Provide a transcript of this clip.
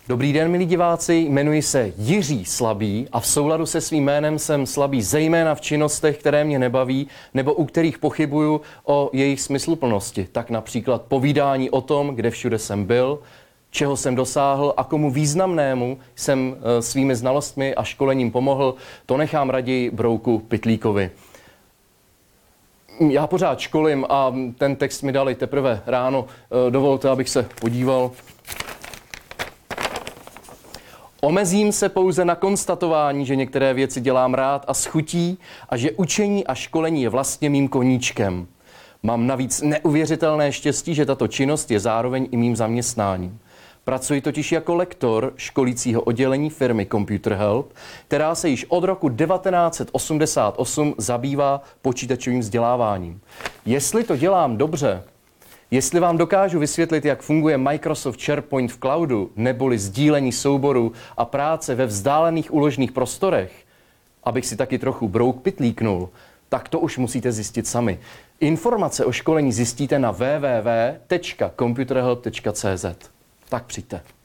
Dobrý den, milí diváci, jmenuji se Jiří Slabý a v souladu se svým jménem jsem slabý zejména v činnostech, které mě nebaví nebo u kterých pochybuju o jejich smysluplnosti. Tak například povídání o tom, kde všude jsem byl, čeho jsem dosáhl a komu významnému jsem svými znalostmi a školením pomohl, to nechám raději brouku Pytlíkovi. Já pořád školím a ten text mi dali teprve ráno. Dovolte, abych se podíval. Omezím se pouze na konstatování, že některé věci dělám rád a s chutí a že učení a školení je vlastně mým koníčkem. Mám navíc neuvěřitelné štěstí, že tato činnost je zároveň i mým zaměstnáním. Pracuji totiž jako lektor školícího oddělení firmy Computer Help, která se již od roku 1988 zabývá počítačovým vzděláváním. Jestli to dělám dobře, jestli vám dokážu vysvětlit, jak funguje Microsoft SharePoint v cloudu, neboli sdílení souborů a práce ve vzdálených úložných prostorech, abych si taky trochu brouk pytlíknul, tak to už musíte zjistit sami. Informace o školení zjistíte na www.computerhelp.cz. Tak přijďte.